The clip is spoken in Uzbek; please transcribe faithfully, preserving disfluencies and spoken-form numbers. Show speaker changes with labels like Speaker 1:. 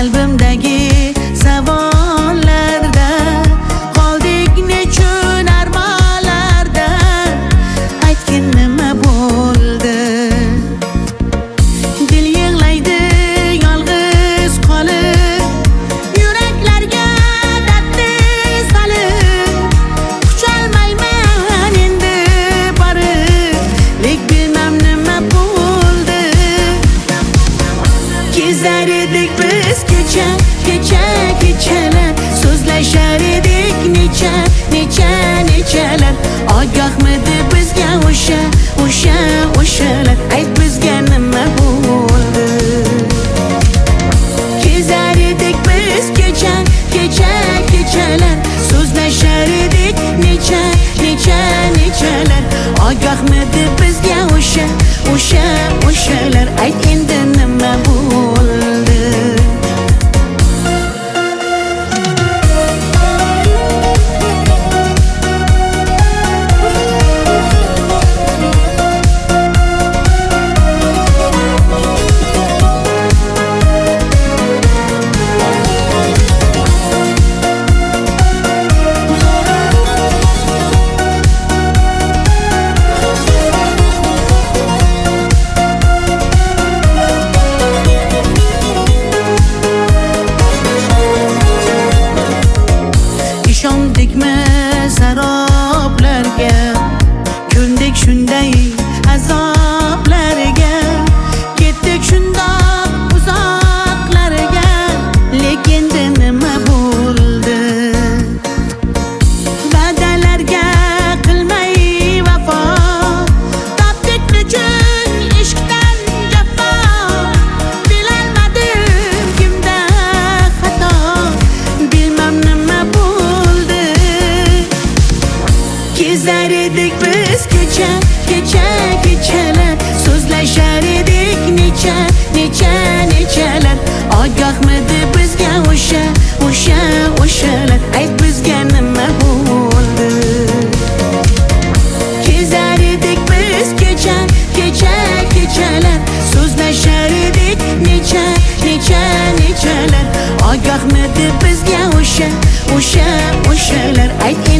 Speaker 1: qalbimdagi savollarda qoldik nechun armonlarda aytgin nima bo'ldi dil yig'laydi yolg'iz qolib yuraklarga dardni solib qucholmayman endi borib lek bilmam nima bo'ldi kezar edik biz kecha kecha kechalar so'zlashar edik necha necha nechalar ogohmidi bizga o'sha o'sha o'shalar ayt bizga nima bo'ldi kezar edik biz kecha kecha kechalar so'zlashar edik necha necha nechalar ogohmidi bizga o'sha o'sha o'shalar ayt endi nima bo'ldi ishondikmi saroblarga ko'ndik shunday azoblarga ketdik shundoq uzoqlarga lek endi nima bo'ldi va'dalarga qilmay vafo topdik nechun ishqdan jafo bilolmadim kimda xato bilmam nima bo'ldi kezar edik biz kecha kecha kechalar so'zlashar edik necha necha nechalar ogohmidi bizga o'sha o'sha o'shalar ayt bizga nima bo'ldi kezar edik biz kecha kecha kechalar so'zlashar edik necha necha nechalar ogohmidi bizga o'sha o'sha o'shalar ayt